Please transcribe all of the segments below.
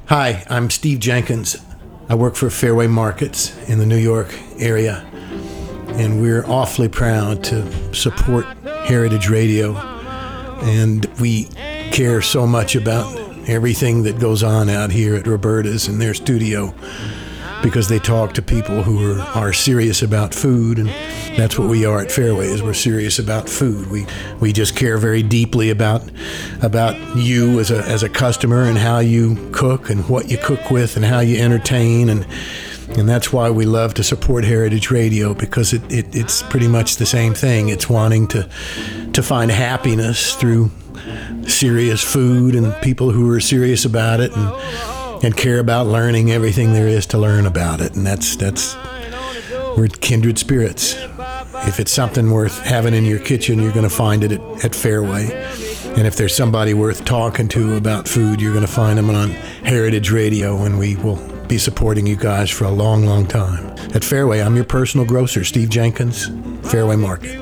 Hi, I'm Steve Jenkins. I work for Fairway Markets in the New York area, and we're awfully proud to support Heritage Radio. And we care so much about everything that goes on out here at Roberta's in their studio, because they talk to people who are serious about food, and that's what we are at Fairway, is we're serious about food. We just care very deeply about you as a customer, and how you cook and what you cook with and how you entertain, and that's why we love to support Heritage Radio, because it's pretty much the same thing. It's wanting to find happiness through serious food and people who are serious about it, and care about learning everything there is to learn about it. And that's we're kindred spirits. If it's something worth having in your kitchen, you're going to find it at Fairway. And if there's somebody worth talking to about food, you're going to find them on Heritage Radio, and we will be supporting you guys for a long, long time. At Fairway, I'm your personal grocer, Steve Jenkins, Fairway Market.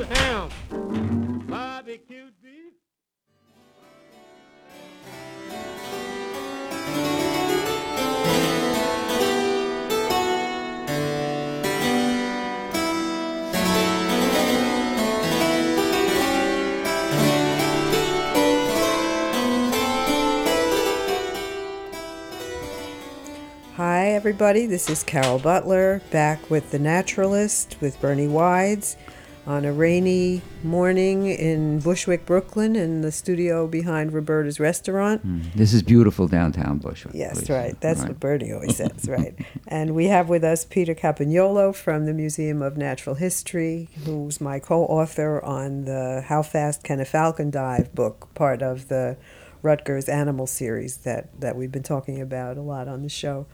Hi everybody, this is Carol Butler, back with The Naturalist with Bernie Wides on a rainy morning in Bushwick, Brooklyn, in the studio behind Roberta's Restaurant. This is beautiful downtown Bushwick. Yes, please. right. That's what Bernie always says, right. And we have with us Peter Campagnolo from the Museum of Natural History, who's my co-author on the How Fast Can a Falcon Dive book, part of the Rutgers Animal Series that we've been talking about a lot on the show.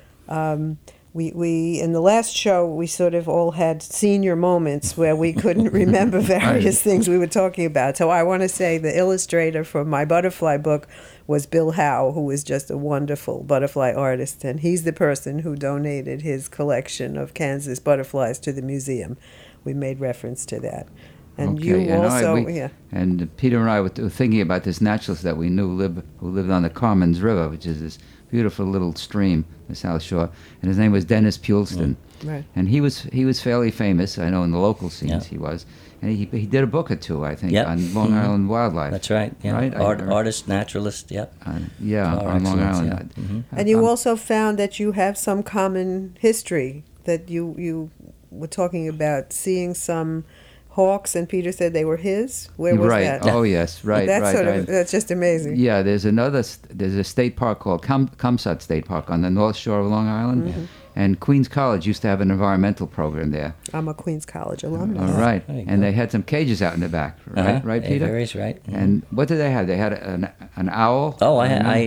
We in the last show, we sort of all had senior moments where we couldn't remember various things we were talking about. So I want to say the illustrator for my butterfly book was Bill Howe, who was just a wonderful butterfly artist, and he's the person who donated his collection of Kansas butterflies to the museum. We made reference to that. And okay, you and also, And Peter and I were thinking about this naturalist that we knew who lived on the Carmens River, which is this beautiful little stream, the South Shore, and his name was Dennis Pulston. Right. And he was fairly famous, I know, in the local scenes he was. And he did a book or two, I think, on Long Island wildlife. That's right. Yeah. Right? Artist, naturalist, yep. On Long Island. Yeah. Mm-hmm. And you also found that you have some common history, that you were talking about seeing some hawks, and Peter said they were his. Where was that? Oh yes, right. That's just amazing. Yeah, there's a state park called Comsat State Park on the North Shore of Long Island, and Queens College used to have an environmental program there. I'm a Queens College alumnus. All right, and they had some cages out in the back, right? Right, Peter? Aviaries, right. Mm-hmm. And what did they have? They had an owl. Oh,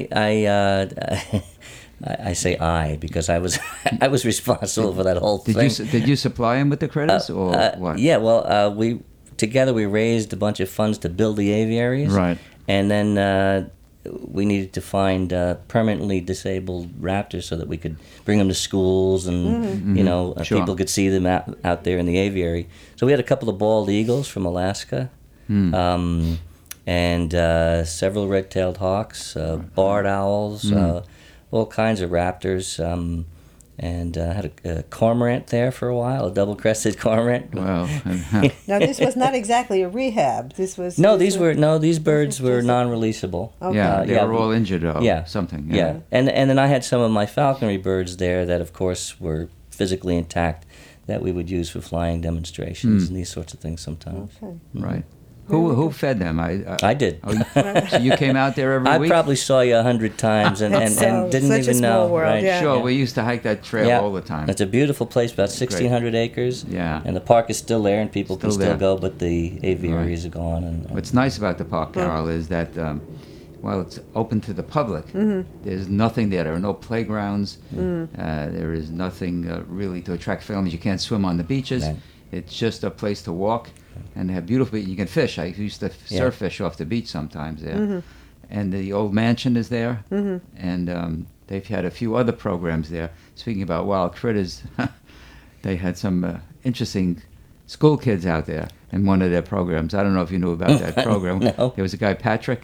I say I because I was responsible for that whole thing. Did you supply him with the credits or what? Yeah, well, we raised a bunch of funds to build the aviaries, right? And then we needed to find permanently disabled raptors so that we could bring them to schools and people could see them out there in the aviary. So we had a couple of bald eagles from Alaska. And several red-tailed hawks, barred owls. All kinds of raptors, and had a cormorant there for a while, a double-crested cormorant. Wow! Now this was not exactly a rehab. These birds were non-releasable. Okay. Yeah, they were all injured or something. Yeah, and then I had some of my falconry birds there that, of course, were physically intact that we would use for flying demonstrations and these sorts of things sometimes. Okay. Right. Who fed them? I did. So you came out there every week? I probably saw you 100 times and didn't such even a small know. world, Right? yeah. Sure, we used to hike that trail all the time. It's a beautiful place, about 1,600 acres. Yeah. And the park is still there, and people can still there. go, but the aviaries are gone. And What's nice about the park, Carol, is that while it's open to the public, there's nothing there. There are no playgrounds. There is nothing really to attract families. You can't swim on the beaches. Right. It's just a place to walk, and they have beautiful. You can fish. I used to surf fish off the beach sometimes there, and the old mansion is there, and they've had a few other programs there. Speaking about wild critters, they had some interesting school kids out there in one of their programs. I don't know if you knew about that program. No. There was a guy, Patrick,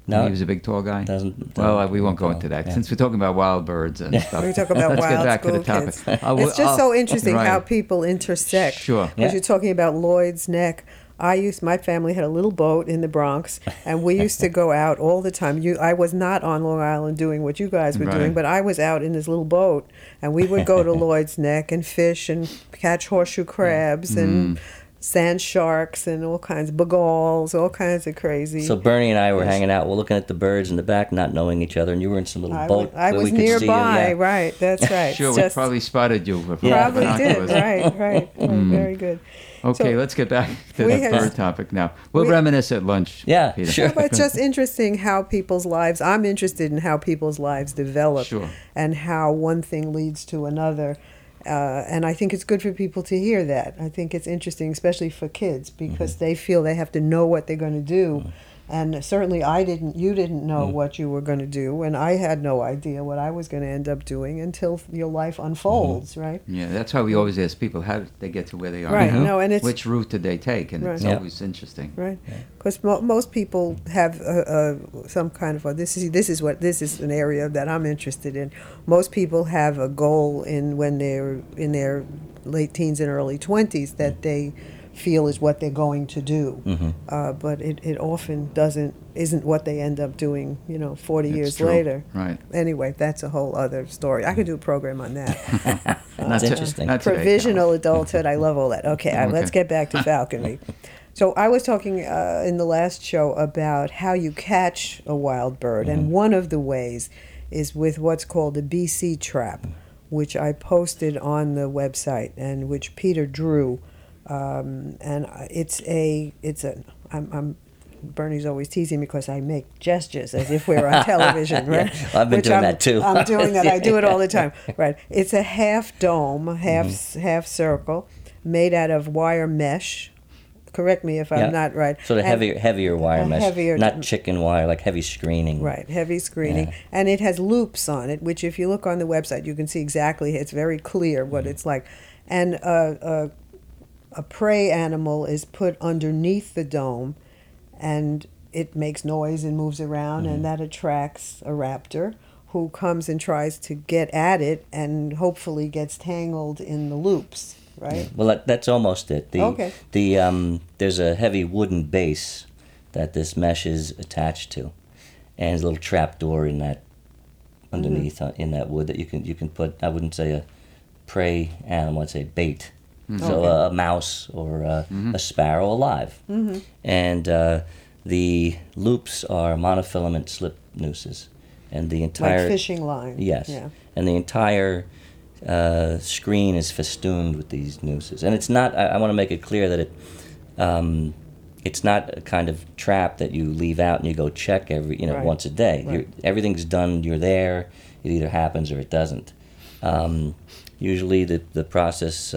No, he was a big tall guy. Well, we won't go into that since we're talking about wild birds and stuff. We talk about Let's wild get back to school the topic. kids. It's just so interesting how people intersect. Sure. Because you're talking about Lloyd's Neck. My family had a little boat in the Bronx, and we used to go out all the time. I was not on Long Island doing what you guys were doing, but I was out in this little boat, and we would go to Lloyd's Neck and fish and catch horseshoe crabs and sand sharks and all kinds of bagals, all kinds of crazy. So Bernie and I were hanging out. We're looking at the birds in the back, not knowing each other, and you were in some little boat. I was nearby, right? That's right. Sure, we probably spotted you. Probably did, right. Very good. Okay, So let's get back to the bird topic now. We'll reminisce at lunch. Yeah, Peter. sure. But it's just interesting how people's lives, I'm interested in how people's lives develop and how one thing leads to another. And I think it's good for people to hear that. I think it's interesting, especially for kids, because they feel they have to know what they're going to do. And certainly you didn't know what you were going to do, and I had no idea what I was going to end up doing until your life unfolds, right? Yeah, that's why we always ask people, how did they get to where they are right. now? No, and it's, which route did they take? And it's always interesting. Right. Because most people have some kind of this is an area that I'm interested in. Most people have a goal when they're in their late teens and early 20s that they feel is what they're going to do, but it often isn't what they end up doing 40 years later. Right. Anyway, that's a whole other story. I could do a program on that. That's interesting. Provisional adulthood, I love all that. Okay, let's get back to falconry. So I was talking in the last show about how you catch a wild bird, and one of the ways is with what's called a BC trap, which I posted on the website and which Peter drew. And Bernie's always teasing me because I make gestures as if we're on television, right? Yeah, I've been doing that too. I'm doing that. I do it all the time, right? It's a half dome, half circle, made out of wire mesh. Correct me if I'm not right. Sort of heavier wire mesh, not chicken wire, like heavy screening. Right, heavy screening. And it has loops on it, which if you look on the website, you can see exactly, it's very clear what it's like. And a prey animal is put underneath the dome, and it makes noise and moves around, and that attracts a raptor who comes and tries to get at it and hopefully gets tangled in the loops, right? Well, that's almost it. Okay. There's a heavy wooden base that this mesh is attached to, and there's a little trap door in that underneath in that wood that you can put. I wouldn't say a prey animal, I'd say bait. So a mouse or a sparrow alive. And the loops are monofilament slip nooses. And the entire... Like fishing line. Yes. Yeah. And the entire screen is festooned with these nooses. And it's not... I want to make it clear that it's not a kind of trap that you leave out and you go check once a day. Right. Everything's done, you're there, it either happens or it doesn't. Usually the process...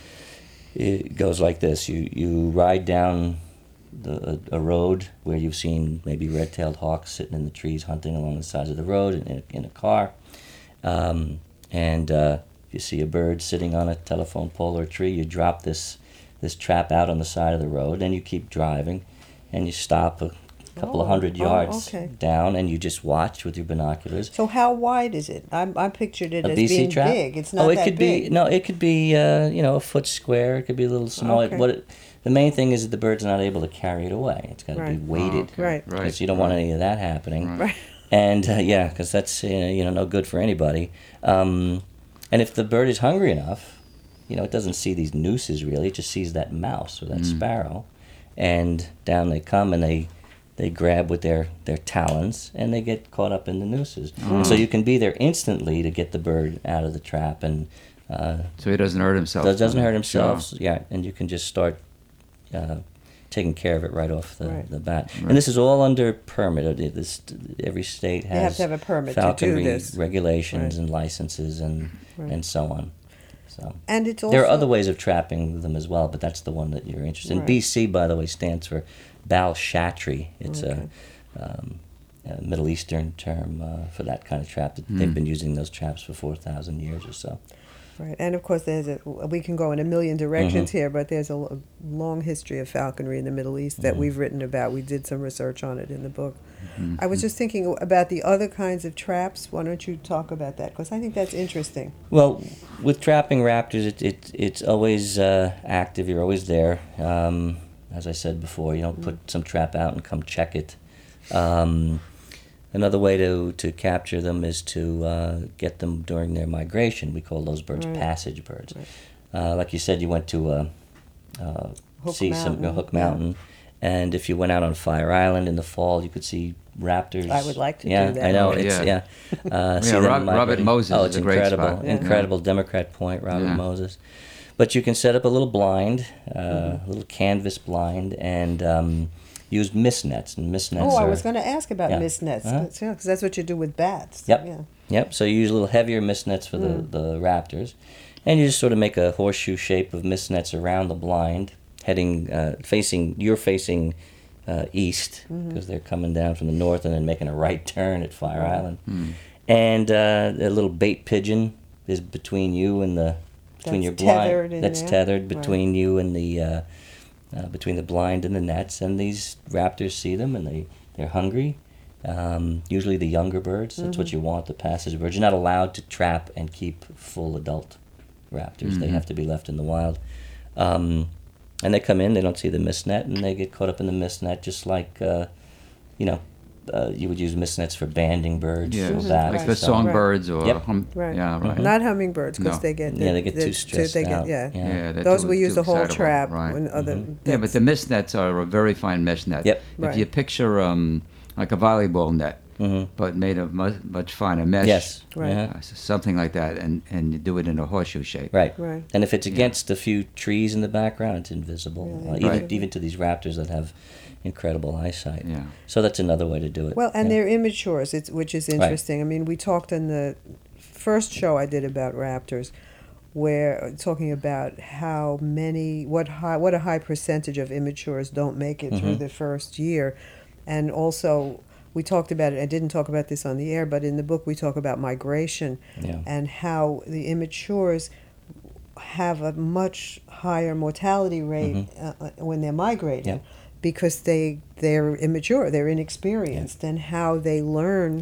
it goes like this. You ride down a road where you've seen maybe red-tailed hawks sitting in the trees hunting along the sides of the road in a car. And if you see a bird sitting on a telephone pole or a tree, you drop this trap out on the side of the road, and you keep driving, and you stop a couple of hundred yards down, and you just watch with your binoculars. So how wide is it? I pictured it as BC being trap? big. It's not that big. It could be a foot square. It could be a little small. Okay. The main thing is that the bird's not able to carry it away. It's got to be weighted. Right. Because you don't want any of that happening. Right. And because that's no good for anybody. And if the bird is hungry enough, it doesn't see these nooses really. It just sees that mouse or that sparrow, and down they come and they grab with their talons, and they get caught up in the nooses. And so you can be there instantly to get the bird out of the trap, and so he doesn't hurt himself. Doesn't hurt himself. Sure. Yeah, and you can just start taking care of it right off the bat. Right. And this is all under permit. Every state has you have to have a permit falconry to do this. regulations and licenses and so on. So and it's also, there are other ways of trapping them as well, but that's the one that you're interested in. BC, by the way, stands for Bal Shatri. It's a Middle Eastern term for that kind of trap. They've been using those traps for 4,000 years or so. Right, and of course, we can go in a million directions here, but there's a long history of falconry in the Middle East that we've written about. We did some research on it in the book. I was just thinking about the other kinds of traps. Why don't you talk about that? Because I think that's interesting. Well, with trapping raptors, it's always active. You're always there. As I said before, you don't put some trap out and come check it. Another way to capture them is to get them during their migration. We call those birds passage birds. Right. Like you said, you went to Hook Mountain, and if you went out on Fire Island in the fall, you could see raptors. I would like to do that. I know. Robert Moses is a great incredible, spot. Incredible. Democrat Point, Robert Moses. But you can set up a little blind, a little canvas blind, and use mist nets. And mist nets I was going to ask about mist nets, because that's what you do with bats. Yep. So you use a little heavier mist nets for the raptors, and you just sort of make a horseshoe shape of mist nets around the blind, facing east, because they're coming down from the north and then making a right turn at Fire Island. And a little bait pigeon is between you and your blind. That's tethered between you and the between the blind and the nets, and these raptors see them and they're hungry. Usually the younger birds. That's what you want. The passage birds. You're not allowed to trap and keep full adult raptors. They have to be left in the wild. And they come in, they don't see the mist net, and they get caught up in the mist net, just like, you would use mist nets for banding birds or bats. Like the songbirds or... Not hummingbirds, because they get... they get too stressed out. Those we use the whole trap. But the mist nets are a very fine mesh net. Yep. If you picture like a volleyball net, but made of much finer mesh. Yes. Something like that, and you do it in a horseshoe shape. Right. And if it's against a few trees in the background, it's invisible. Even to these raptors that have incredible eyesight. Yeah. So that's another way to do it. Well, and they're immatures, which is interesting. I mean, we talked in the first show I did about raptors, where talking about how many, what a high percentage of immatures don't make it through the first year, and also we talked about it. I didn't talk about this on the air, but in the book we talk about migration and how the immatures have a much higher mortality rate when they're migrating. Because they're immature, they're inexperienced, and how they learn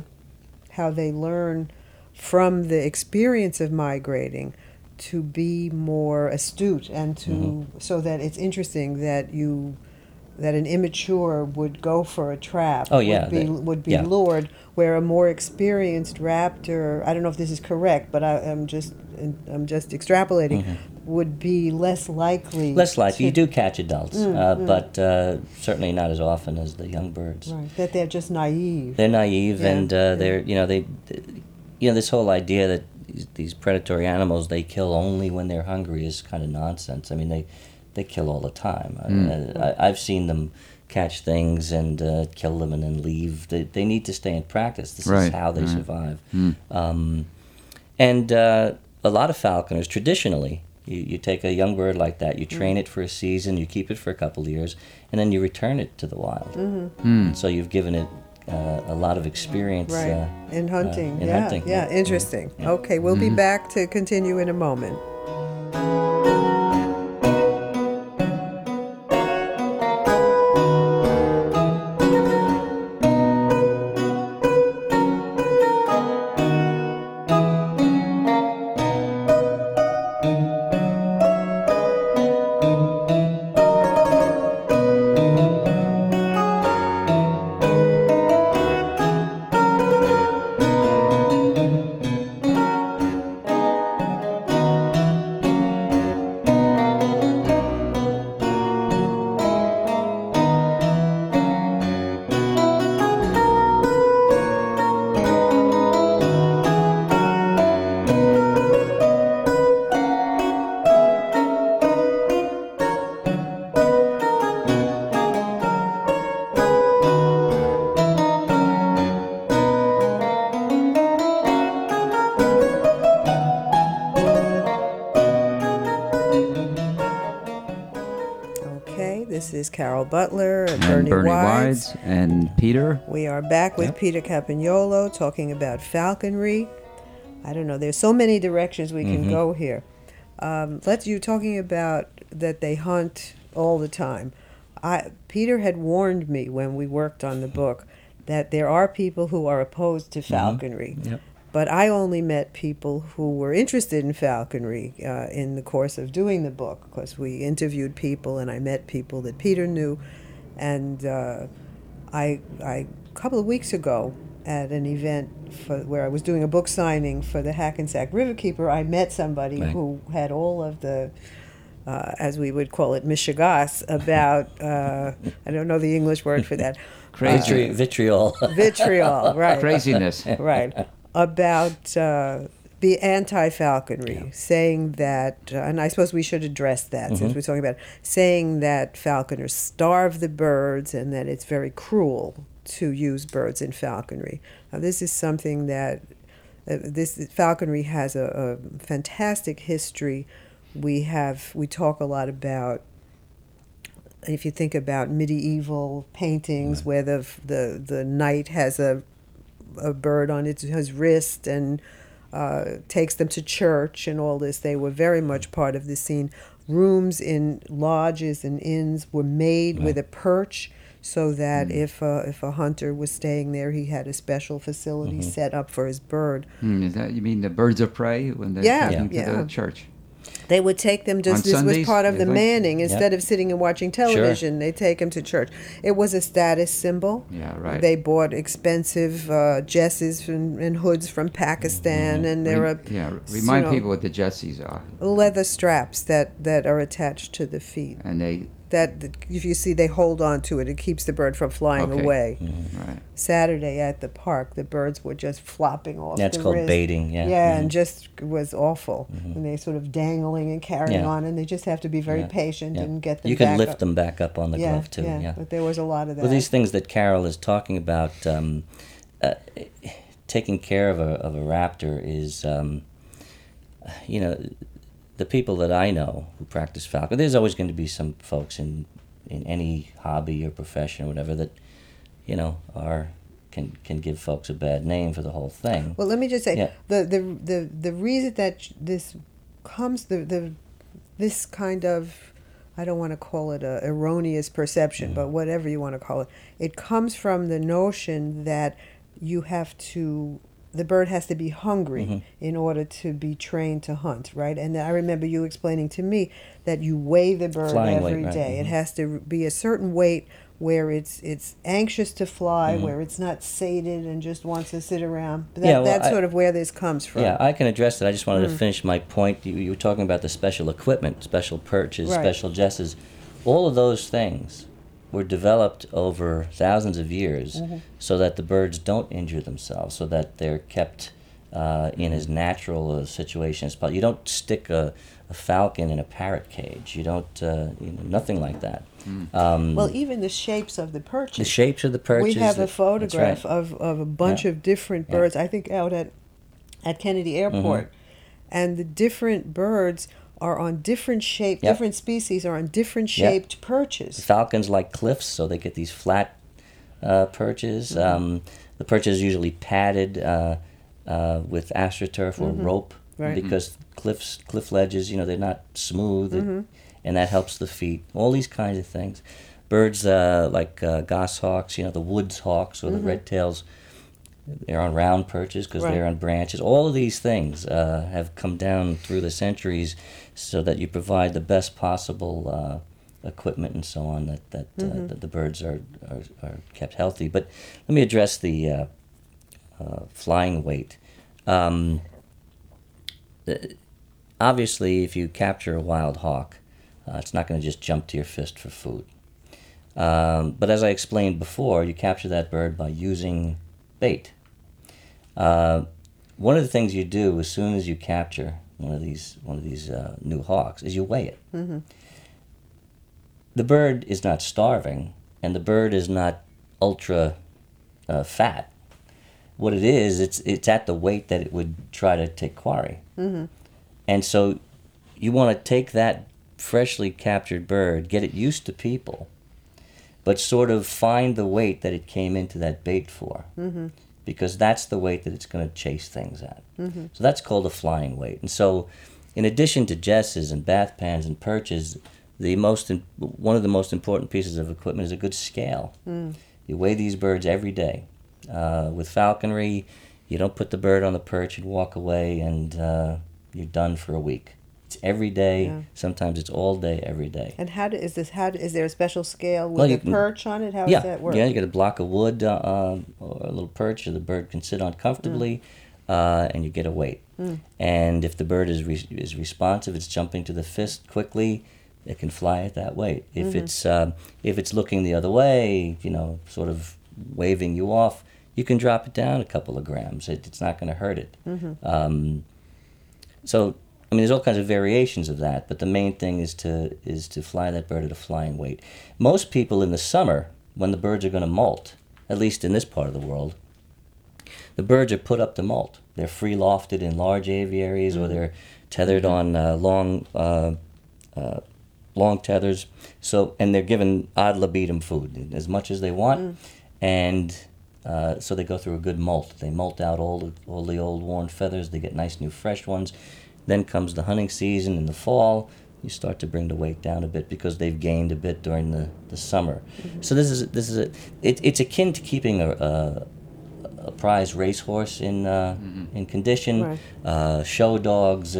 from the experience of migrating to be more astute, and to so that it's interesting that an immature would go for a trap, would be lured, where a more experienced raptor, I don't know if this is correct, but I'm just extrapolating, would be less likely. You do catch adults, but certainly not as often as the young birds. Right. That they're just naive. They're naive, and they're this whole idea that these predatory animals, they kill only when they're hungry, is kind of nonsense. I mean, they kill all the time. I've seen them catch things and kill them and then leave. They need to stay in practice. This is how they survive. And a lot of falconers, traditionally, you take a young bird like that, you train it for a season, you keep it for a couple of years, and then you return it to the wild. So you've given it a lot of experience in hunting. hunting. Interesting. Okay, we'll be back to continue in a moment. This is Carol Butler and Bernie Wides. And Peter. We are back with Peter Campagnolo talking about falconry. I don't know. There's so many directions we can go here. You talking about that they hunt all the time. Peter had warned me when we worked on the book that there are people who are opposed to falconry. Yep. But I only met people who were interested in falconry in the course of doing the book, because we interviewed people and I met people that Peter knew. And a couple of weeks ago at an event where I was doing a book signing for the Hackensack Riverkeeper, I met somebody who had all of the, as we would call it, mishigas about, I don't know the English word for that. Crazy. Vitriol. Vitriol, right. Craziness. Right. About the anti-falconry, saying that, and I suppose we should address that since we're talking about it, saying that falconers starve the birds and that it's very cruel to use birds in falconry. Now, this is something that, falconry has a fantastic history. We talk a lot about, if you think about medieval paintings where the knight has a bird on his wrist and takes them to church and all this. They were very much part of the scene. Rooms in lodges and inns were made with a perch, so that if a hunter was staying there, he had a special facility set up for his bird. Is that, you mean the birds of prey when they're taken to the church? They would take them On this Sundays, was part of the they went? manning. Instead of sitting and watching television, they take them to church. It was a status symbol. Yeah, right. They bought expensive jesses and hoods from Pakistan, and there are Remind people what the jesses are. leather straps that are attached to the feet. And they That if you see, they hold on to it. It keeps the bird from flying away. right. Saturday at the park, the birds were just flopping off. That's the called wrist. baiting. Yeah. Yeah, and just was awful. And they sort of dangling and carrying on, and they just have to be very patient and get them. You can back lift up. them back up on the glove too. Yeah. But there was a lot of that. Well, these things that Carol is talking about, taking care of a raptor is, the people that I know who practice falconry. There's always going to be some folks in any hobby or profession or whatever that, can give folks a bad name for the whole thing. Well, let me just say the reason that this comes this kind of, I don't want to call it a erroneous perception, but whatever you want to call it, it comes from the notion that the bird has to be hungry in order to be trained to hunt, right? And I remember you explaining to me that you weigh the bird every day. It has to be a certain weight where it's anxious to fly, where it's not sated and just wants to sit around. But that's sort of where this comes from. Yeah, I can address it. I just wanted to finish my point. You were talking about the special equipment, special perches, special jesses. All of those things were developed over thousands of years so that the birds don't injure themselves, so that they're kept in as natural a situation as possible. You don't stick a falcon in a parrot cage. You don't, nothing like that. Well, even the shapes of the perches. The shapes of the perches. We have a photograph right. of a bunch of different birds, I think out at Kennedy Airport. And the different birds are on different shaped, different species are on different shaped perches. The falcons like cliffs, so they get these flat perches. The perches are usually padded with astroturf or rope, because cliff ledges, they're not smooth, and that helps the feet. All these kinds of things. Birds like goshawks, the woods hawks or the red tails, they're on round perches because they're on branches. All of these things have come down through the centuries so that you provide the best possible equipment and so on that the birds are kept healthy. But let me address the flying weight. Obviously, if you capture a wild hawk, it's not going to just jump to your fist for food. But as I explained before, you capture that bird by using bait. One of the things you do as soon as you capture one of these new hawks is you weigh it. The bird is not starving, and the bird is not ultra fat. What it is, it's at the weight that it would try to take quarry. And so you want to take that freshly captured bird, get it used to people, but sort of find the weight that it came into that bait for. because that's the weight that it's going to chase things at. So that's called a flying weight. And so in addition to jesses and bath pans and perches, one of the most important pieces of equipment is a good scale. You weigh these birds every day. With falconry, you don't put the bird on the perch and walk away and you're done for a week. It's every day. Yeah. Sometimes it's all day, every day. And is there a special scale with a perch on it? How does that work? Yeah, you get a block of wood or a little perch that the bird can sit on comfortably, and you get a weight. And if the bird is responsive, it's jumping to the fist quickly, it can fly at that weight. If it's looking the other way, sort of waving you off, you can drop it down a couple of grams. It's not going to hurt it. So, there's all kinds of variations of that, but the main thing is to fly that bird at a flying weight. Most people in the summer, when the birds are going to molt, at least in this part of the world, the birds are put up to molt. They're free lofted in large aviaries, or they're tethered on long tethers. So, and they're given ad libitum food, as much as they want, and so they go through a good molt. They molt out all the old worn feathers. They get nice new fresh ones. Then comes the hunting season in the fall. You start to bring the weight down a bit because they've gained a bit during the summer. So it's akin to keeping a prize racehorse in condition. Right. Show dogs.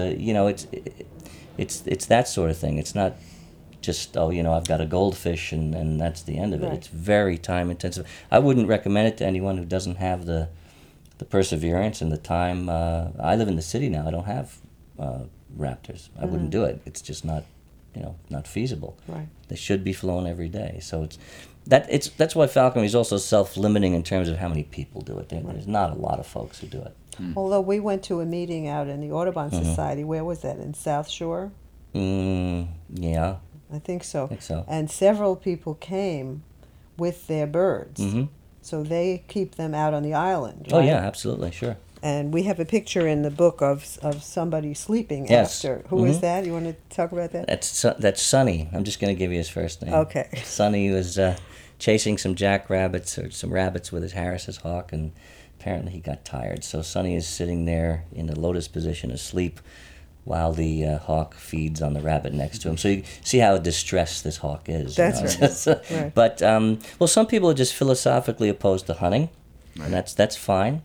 It's that sort of thing. It's not just I've got a goldfish and that's the end of it. Right. It's very time intensive. I wouldn't recommend it to anyone who doesn't have the perseverance and the time. I live in the city now. I don't have raptors. I wouldn't do it. It's just not feasible. Right. They should be flown every day. So that's why falconry is also self-limiting in terms of how many people do it. There's not a lot of folks who do it. Although we went to a meeting out in the Audubon Society. Where was that? In South Shore? Yeah. I think so. So. And several people came with their birds. So they keep them out on the island, right? Oh, yeah, absolutely, sure. And we have a picture in the book of somebody sleeping after. Who is that? You want to talk about that? That's Sonny. I'm just going to give you his first name. Okay. Sonny was chasing some jackrabbits or some rabbits with his Harris's hawk, and apparently he got tired. So Sonny is sitting there in the lotus position asleep while the hawk feeds on the rabbit next to him. So you see how distressed this hawk is. That's right. Right. But, some people are just philosophically opposed to hunting, and that's fine.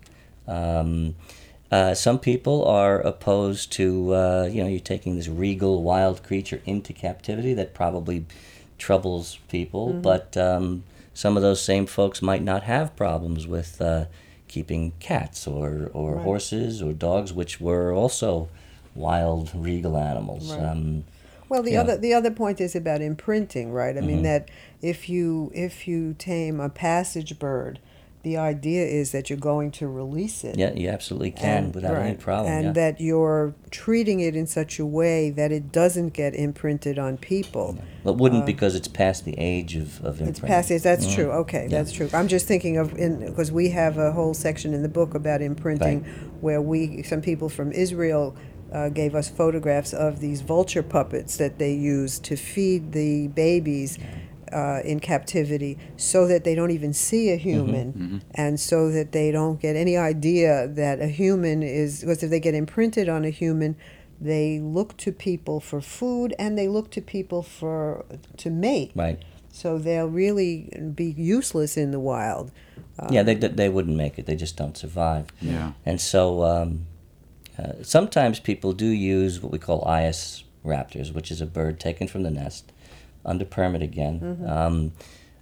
Some people are opposed to, you're taking this regal wild creature into captivity. That probably troubles people, but some of those same folks might not have problems with keeping cats or horses or dogs, which were also wild regal animals. Right. Well, the other point is about imprinting, right? I mean that if you tame a passage bird, the idea is that you're going to release it. Yeah, you absolutely can without any problem. And that you're treating it in such a way that it doesn't get imprinted on people. Well, it wouldn't because it's past the age of imprinting. It's past age. That's true. Okay, that's true. I'm just thinking of, because we have a whole section in the book about imprinting where some people from Israel gave us photographs of these vulture puppets that they use to feed the babies in captivity, so that they don't even see a human, and so that they don't get any idea that a human is, because if they get imprinted on a human, they look to people for food and they look to people to mate. Right. So they'll really be useless in the wild. They wouldn't make it. They just don't survive. Yeah. And so sometimes people do use what we call Ias raptors, which is a bird taken from the nest under permit again,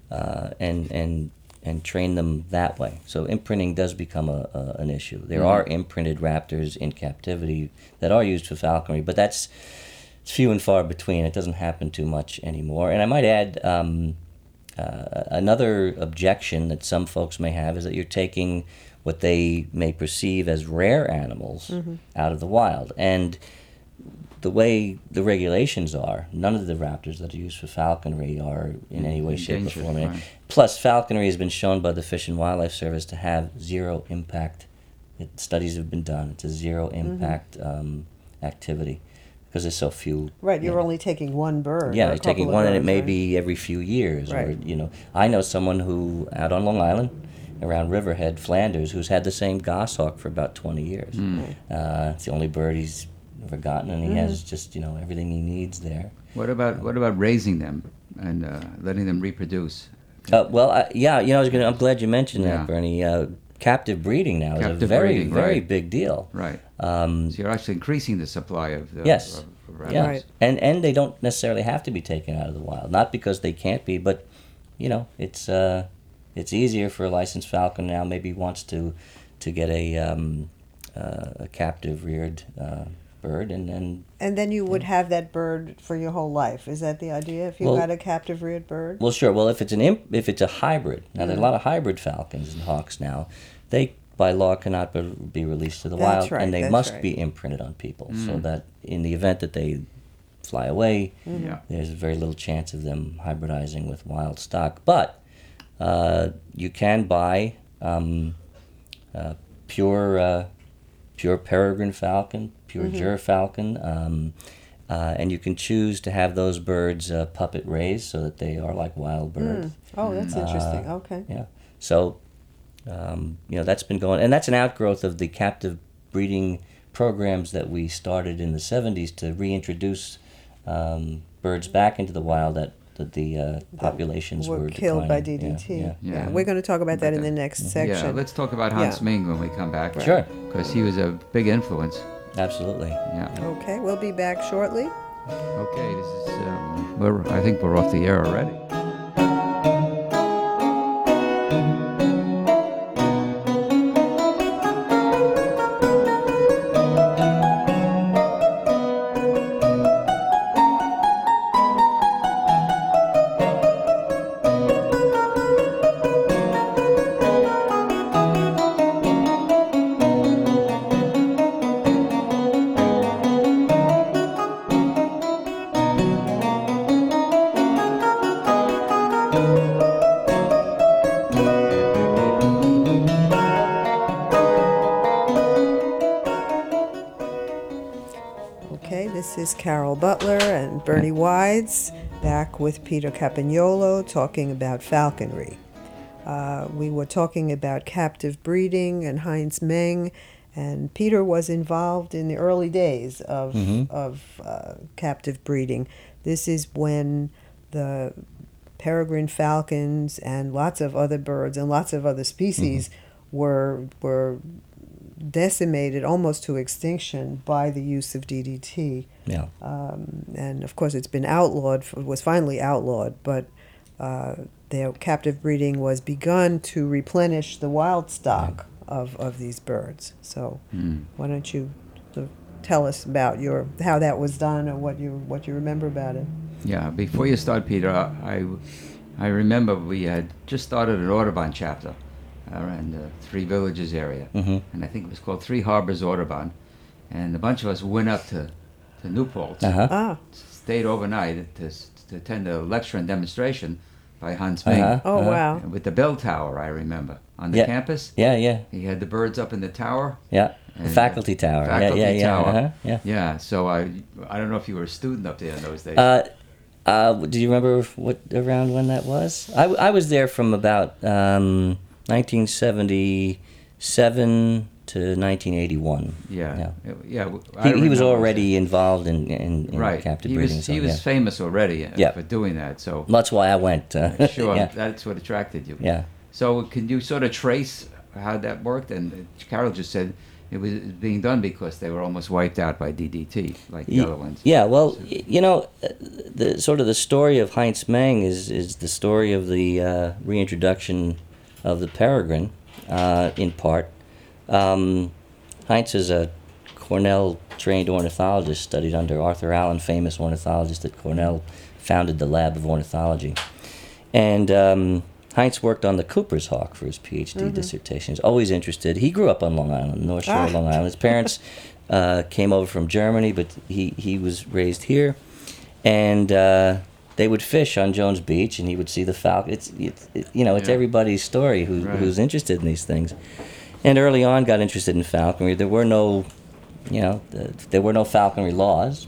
and train them that way. So imprinting does become an issue. There are imprinted raptors in captivity that are used for falconry, but it's few and far between. It doesn't happen too much anymore. And I might add another objection that some folks may have is that you're taking what they may perceive as rare animals out of the wild. And the way the regulations are, none of the raptors that are used for falconry are in any way, shape, or form. Right. Plus, falconry has been shown by the Fish and Wildlife Service to have zero impact. Studies have been done. It's a zero impact activity because there's so few. Right, you're only taking one bird. Yeah, you're taking one, and it may be every few years. Right. Or I know someone who out on Long Island around Riverhead, Flanders, who's had the same goshawk for about 20 years. It's the only bird he's ever gotten, and he has just everything he needs there. What about raising them and letting them reproduce? I'm glad you mentioned that, Bernie. Captive breeding now is a very big deal. Right. So you're actually increasing the supply of the yes. of rabbits. Yeah. Right. And they don't necessarily have to be taken out of the wild. Not because they can't be, but it's easier for a licensed falcon now. Maybe wants to get a captive reared bird, and then you would have that bird for your whole life. Is that the idea? If you had a captive reared bird? Well, sure. Well, if it's a hybrid, now there are a lot of hybrid falcons and hawks now. They by law cannot be released to the wild, and they must be imprinted on people, so that in the event that they fly away, there's very little chance of them hybridizing with wild stock. But you can buy pure peregrine falcon, pure gerfalcon, and you can choose to have those birds puppet raised so that they are like wild birds. Oh, that's interesting. Okay. Yeah. So, that's been going, and that's an outgrowth of the captive breeding programs that we started in the 70s to reintroduce birds back into the wild that the populations were killed by declining. DDT. Yeah. We're going to talk about that in the next section. Yeah, let's talk about Hans Ming when we come back. Right. Sure. Because he was a big influence. Absolutely. Yeah. Okay, we'll be back shortly. Okay, this is, I think we're off the air already. This is Carol Butler and Bernie Wides back with Peter Campagnolo talking about falconry. We were talking about captive breeding and Heinz Meng, and Peter was involved in the early days of captive breeding. This is when the peregrine falcons and lots of other birds and lots of other species were decimated almost to extinction by the use of DDT. Yeah. And of course it's been outlawed, was finally outlawed, but their captive breeding was begun to replenish the wild stock of these birds. So why don't you tell us about how that was done, or what you remember about it? Yeah, before you start, Peter, I remember we had just started an Audubon chapter around the Three Villages area, and I think it was called Three Harbors Audubon, and a bunch of us went up to New Paltz, stayed overnight to attend a lecture and demonstration by Hans Ming. Oh, wow. With the bell tower, I remember, on the campus. Yeah. He had the birds up in the tower. Yeah, the faculty tower. Faculty tower. Yeah. So I don't know if you were a student up there in those days. Do you remember around when that was? I was there from about 1977 to 1981. Yeah. He was already involved in captive breeding. He was famous already for doing that. So that's why I went. Sure, that's what attracted you. Yeah. So can you sort of trace how that worked? And Carol just said it was being done because they were almost wiped out by DDT, like the other ones. Yeah. Well, the sort of the story of Heinz Meng is the story of the reintroduction of the peregrine, in part. Heinz is a Cornell-trained ornithologist, studied under Arthur Allen, famous ornithologist at Cornell, founded the Lab of Ornithology. And Heinz worked on the Cooper's hawk for his PhD dissertation. He's always interested. He grew up on Long Island, North Shore of Long Island. His parents came over from Germany, but he was raised here. And they would fish on Jones Beach, and he would see the falcon. It's everybody's story who's interested in these things. And early on, got interested in falconry. There were no falconry laws.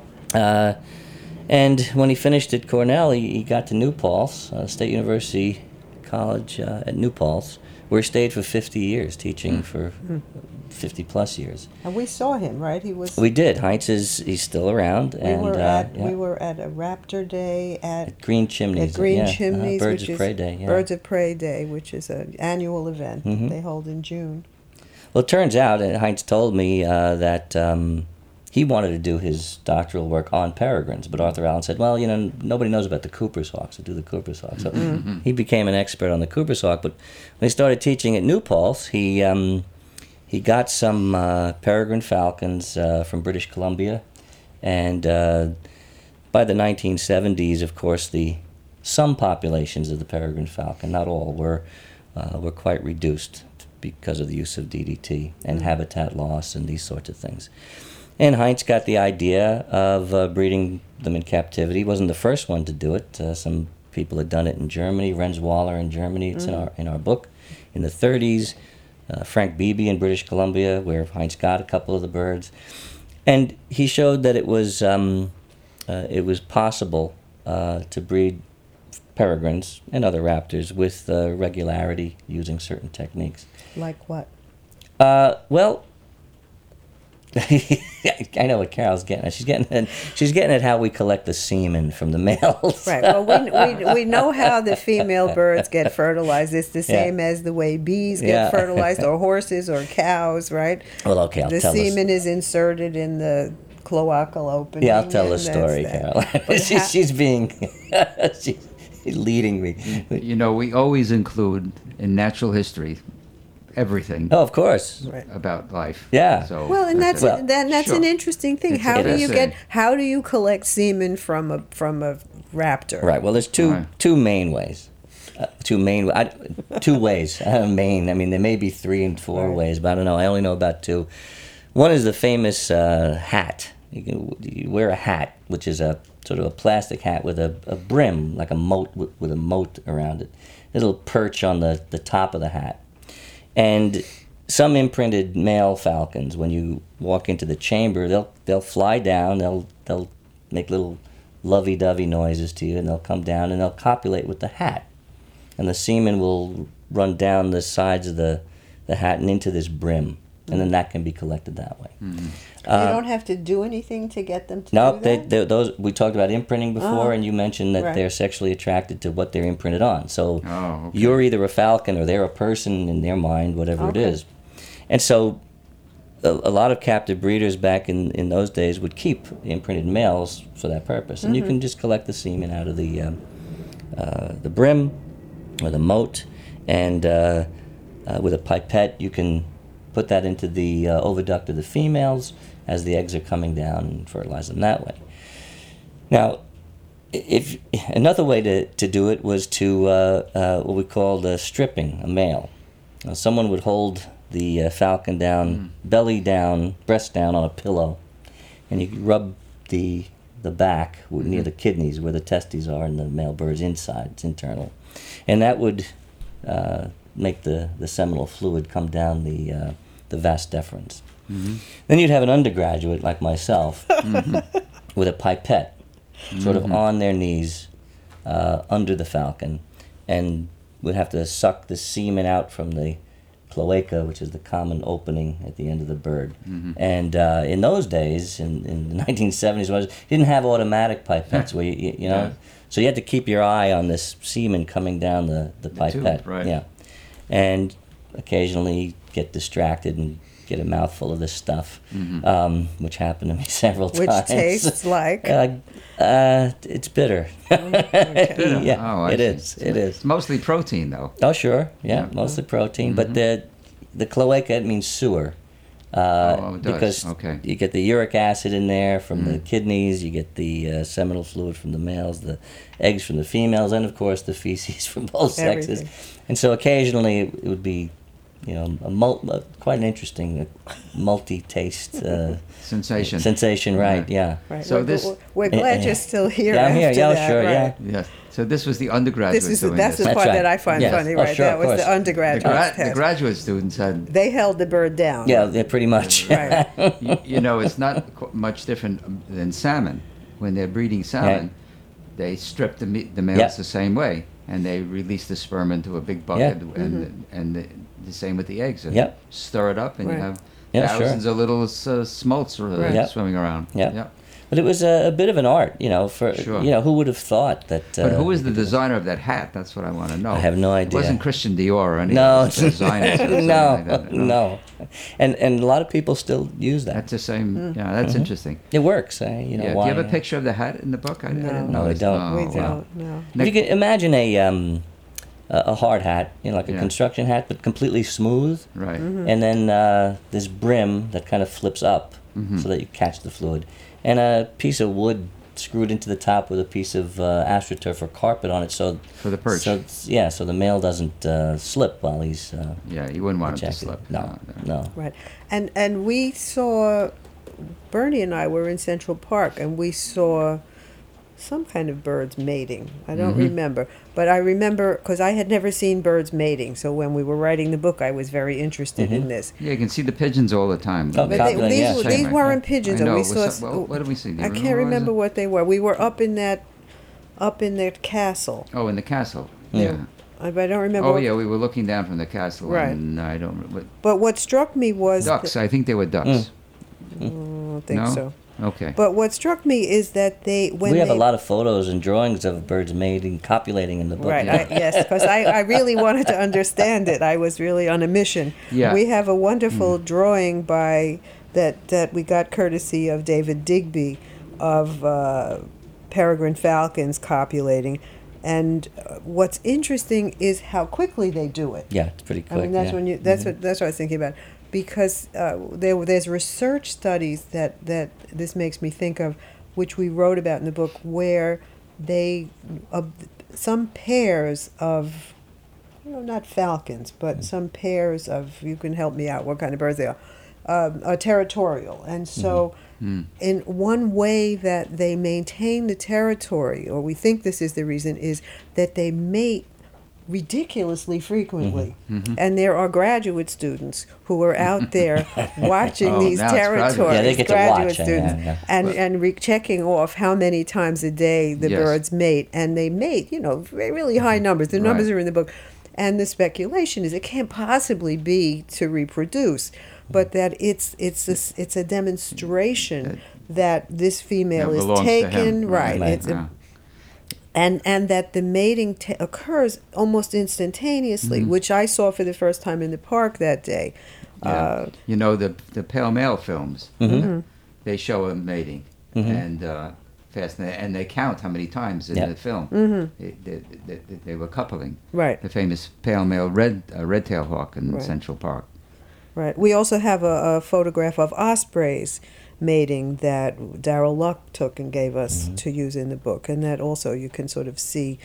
And when he finished at Cornell, he got to New Paltz, State University College at New Paltz, We stayed for 50 years, teaching for 50 plus years. And we saw him, right? He was. We did. Heinz he's still around, We were at a Raptor Day at Green Chimneys. At Green Chimneys, Birds which of is Prey Day. Yeah. Birds of Prey Day, which is an annual event they hold in June. Well, it turns out, and Heinz told me that he wanted to do his doctoral work on peregrines, but Arthur Allen said, well, nobody knows about the Cooper's hawk, so do the Cooper's hawk. So he became an expert on the Cooper's hawk, but when he started teaching at New Paltz, he got some peregrine falcons from British Columbia, and by the 1970s, of course, some populations of the peregrine falcon, not all, were quite reduced because of the use of DDT and habitat loss and these sorts of things. And Heinz got the idea of breeding them in captivity. He wasn't the first one to do it. Some people had done it in Germany. Renswaller in Germany. It's in our book. In the 30s, Frank Beebe in British Columbia, where Heinz got a couple of the birds, and he showed that it was possible to breed peregrines and other raptors with regularity using certain techniques. Like what? Well, I know what Carol's getting at. She's getting at how we collect the semen from the males. Right. Well, we know how the female birds get fertilized. It's the same as the way bees get fertilized, or horses or cows, right? Well, okay, I'll the tell semen is inserted in the cloacal opening. Yeah, I'll tell the story, Carol. She's being she's leading me. We always include in natural history everything. Oh, of course. About life. Yeah. So well, and that's sure. an interesting thing. How do you collect semen from a raptor? Right. Well, there's two main ways. Two ways. Main. I mean, there may be 3 and 4 ways, but I don't know. I only know about 2. One is the famous hat. You wear a hat, which is a sort of a plastic hat with a brim, like a moat with a moat around it. It'll perch on the top of the hat. And some imprinted male falcons, when you walk into the chamber, they'll fly down, they'll make little lovey-dovey noises to you, and they'll come down and they'll copulate with the hat. And the semen will run down the sides of the hat and into this brim. And then that can be collected that way. Mm-hmm. You don't have to do anything to get them to do that? No, those we talked about imprinting before, and you mentioned that they're sexually attracted to what they're imprinted on. So you're either a falcon or they're a person in their mind, whatever it is. And so a lot of captive breeders back in those days would keep imprinted males for that purpose. And you can just collect the semen out of the brim or the moat, and with a pipette you can put that into the oviduct of the females as the eggs are coming down and fertilize them that way. Now, if another way to do it was to what we called stripping a male. Someone would hold the falcon down, belly down, breast down on a pillow, and you could rub the back near the kidneys where the testes are and the male bird's inside, it's internal. And that would make the seminal fluid come down the vas deferens. Mm-hmm. Then you'd have an undergraduate like myself with a pipette sort of on their knees under the falcon, and would have to suck the semen out from the cloaca, which is the common opening at the end of the bird. Mm-hmm. And in those days, in the 1970s, you didn't have automatic pipettes where you know, so you had to keep your eye on this semen coming down the pipette. Tube, right. Yeah, and occasionally get distracted and get a mouthful of this stuff, which happened to me several times. Which tastes like? It's bitter. Bitter. Yeah, Oh, it is. It's mostly protein, though. Oh, sure. Yeah, mostly protein. But the cloaca, it means sewer. It does. Because you get the uric acid in there from the kidneys, you get the seminal fluid from the males, the eggs from the females, and of course the feces from both sexes. And so occasionally it would be, you know, quite an interesting multi-taste sensation. Sensation, right? Yeah. Right. So we're glad you're still here. Yeah, I'm here. after Yeah, that, sure. right? Yeah. Yes. So this was the undergraduate doing That's this. the part right. that I find Yes. funny, Oh, right? sure, That of was course. the undergraduate The graduate students had, They held the bird down. Yeah, pretty much. Right. you know, it's not much different than salmon. When they're breeding salmon, they strip the males the same way, and they release the sperm into a big bucket, and the same with the eggs. And Yep. Stir it up, and Right. you have Yeah, sure. thousands of little smolts Right. Yep. swimming around. Yep. Yep. But it was a bit of an art, for Sure. who would have thought that? But who was the designer of that hat? That's what I want to know. I have no idea. It wasn't Christian Dior or any No, of the designers. Or something no, like that, no, and a lot of people still use that. That's the same. Yeah, that's interesting. It works, Yeah. why? Do you have a picture of the hat in the book? I didn't No. know. No, we don't. Oh, We wow. don't know. If you can imagine a hard hat, like a Yeah. construction hat, but completely smooth, Right. and then this brim that kind of flips up so that you catch the fluid, and a piece of wood screwed into the top with a piece of astroturf or carpet on it, so For the perch. so the male doesn't slip while he's Yeah, you wouldn't want him to ejaculating. slip. No. Right. And we saw, Bernie and I were in Central Park, and we saw some kind of birds mating. I don't remember. But I remember, because I had never seen birds mating, so when we were writing the book, I was very interested in this. Yeah, you can see the pigeons all the time. Oh, But Copland, these, yeah. these weren't pigeons, I and know. we It was saw. well, what did we see? Do you I can't what remember was what they were. We were up in that castle. it? Oh, in the castle. Yeah. Yeah. I don't remember. Oh, what- yeah, we were looking down from the castle. Right. And I don't remember. But what struck me was Ducks. I think they were ducks. I don't think No? so. Okay. But what struck me is that We have a lot of photos and drawings of birds mating, copulating in the book. Right, Yeah. yes, because I really wanted to understand it. I was really on a mission. Yeah. We have a wonderful drawing by that we got courtesy of David Digby of peregrine falcons copulating. And what's interesting is how quickly they do it. Yeah, it's pretty quick. I mean, that's yeah. when you. That's what I was thinking about, because there's research studies that this makes me think of, which we wrote about in the book, where they some pairs of, not falcons, but some pairs of, you can help me out, what kind of birds they are territorial, and so. In one way that they maintain the territory, or we think this is the reason, is that they mate ridiculously frequently. And there are graduate students who are out there watching Oh, these now it's graduate. territories, Yeah, they get to graduate watch, yeah, students, yeah. and checking off how many times a day the Yes. birds mate. And they mate, really high numbers. The numbers Right. are in the book. And the speculation is it can't possibly be to reproduce, but that it's a demonstration that this female That is belongs to taken, him. right? Right. It's Yeah. and that the mating occurs almost instantaneously, which I saw for the first time in the park that day. Yeah. The pale male films, they show a mating, and and they count how many times in Yeah. the film they were coupling. Right. The famous pale male red-tailed hawk in Right. Central Park. Right. We also have a photograph of ospreys mating that Darrell Luck took and gave us to use in the book, and that also you can sort of see.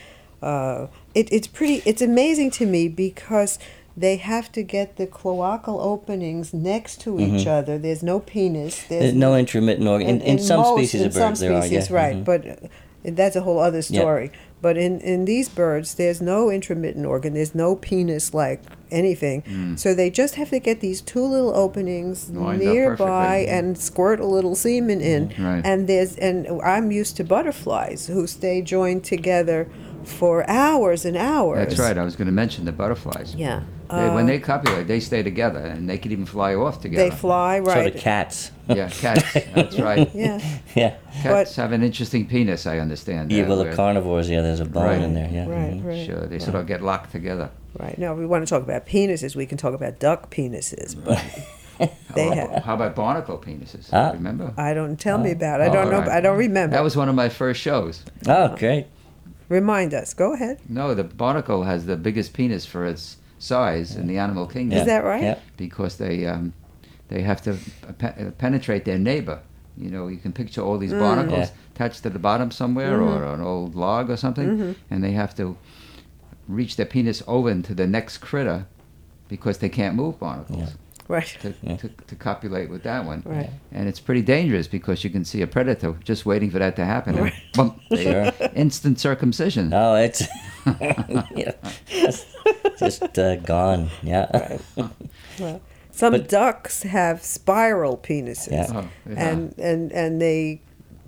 It's amazing to me because they have to get the cloacal openings next to each other. There's no penis. There's no intermittent organ. In some species of birds, there are. Yeah. Right, but that's a whole other story. But in these birds, there's no intermittent organ. There's no penis like anything. So they just have to get these two little openings Lined up nearby perfectly. and squirt a little semen in. Right. And I'm used to butterflies who stay joined together for hours and hours. That's right. I was going to mention the butterflies. Yeah. When they copulate, they stay together, and they can even fly off together. They fly, So right. do cats. Yeah, cats. That's right. Yeah. Yeah. Cats have an interesting penis, I understand. Yeah, well, the where- carnivores, there's a bone Right. in there, yeah. Right, Mhm. right. Sure, they sort of get locked together. Right. Now, if we want to talk about penises, we can talk about duck penises, but they have. How about barnacle penises? Ah. Remember? I don't tell me about. I Oh, don't all know. right. I don't remember. That was one of my first shows. Oh, great. Remind us. Go ahead. No, the barnacle has the biggest penis for its size in the animal kingdom. Yeah. Is that right? Yeah. Because they have to penetrate their neighbor. You can picture all these barnacles Yeah. attached to the bottom somewhere or an old log or something, and they have to reach their penis over into the next critter because they can't move barnacles Right. to copulate with that one. Right. And it's pretty dangerous because you can see a predator just waiting for that to happen. And bump, Sure. instant circumcision. No, it's yeah, just gone. Yeah. Well, some But- ducks have spiral penises, Yeah. Oh, yeah. and they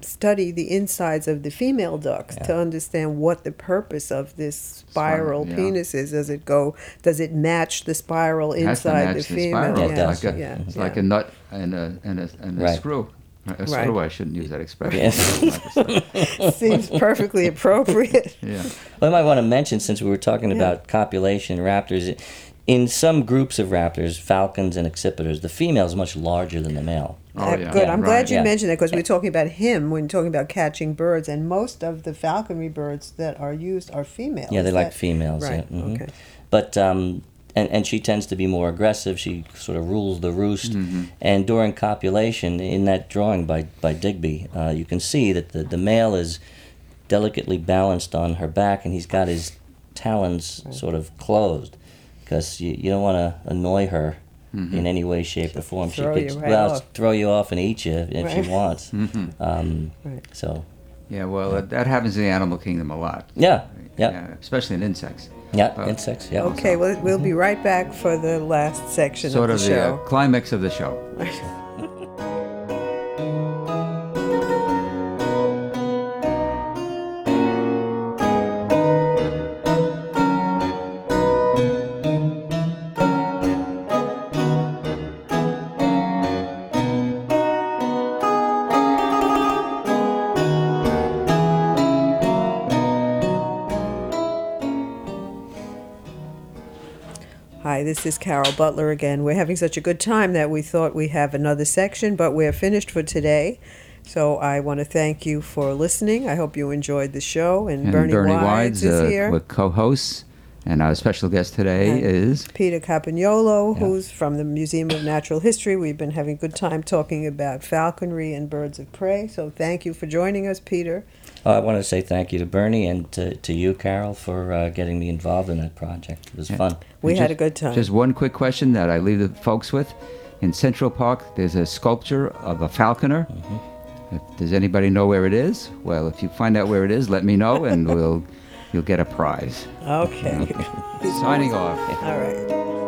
study the insides of the female ducks to understand what the purpose of this spiral penis is. Does it match the spiral inside the female? Spiral. Yeah, it does. It's like a nut and a screw. A screw, I shouldn't use that expression. Yes. Seems perfectly appropriate. Yeah. Well, I might want to mention, since we were talking about copulation raptors, in some groups of raptors, falcons and accipiters, the female is much larger than the male. Oh, yeah. Good. I'm glad you Yeah. mentioned that, because we're talking about him when talking about catching birds, and most of the falconry birds that are used are females. Yeah, they like females. Right. Yeah. Mhm. Okay. But and she tends to be more aggressive. She sort of rules the roost. And during copulation, in that drawing by Digby, you can see that the male is delicately balanced on her back, and he's got his talons sort of closed, because you don't want to annoy her in any way, shape, or form. Throw she you could right off. throw you off and eat you if Right. she wants. Right. So Yeah, well, that happens in the animal kingdom a lot. yeah, Especially in insects. insects. Yeah. Okay, well, we'll be right back for the last section Sort of of the the show. climax of the show. Hi, this is Carol Butler again. We're having such a good time that we thought we have another section, but we're finished for today. So I want to thank you for listening. I hope you enjoyed the show. And Bernie Wides is here. with co-hosts. And our special guest today And is Peter Campagnolo, who's from the Museum of Natural History. We've been having a good time talking about falconry and birds of prey. So thank you for joining us, Peter. I want to say thank you to Bernie and to you, Carol, for getting me involved in that project. It was fun. We And had a good time. Just one quick question that I leave the folks with. In Central Park, there's a sculpture of a falconer. Does anybody know where it is? Well, if you find out where it is, let me know, and you'll get a prize. Okay. Signing off. All right.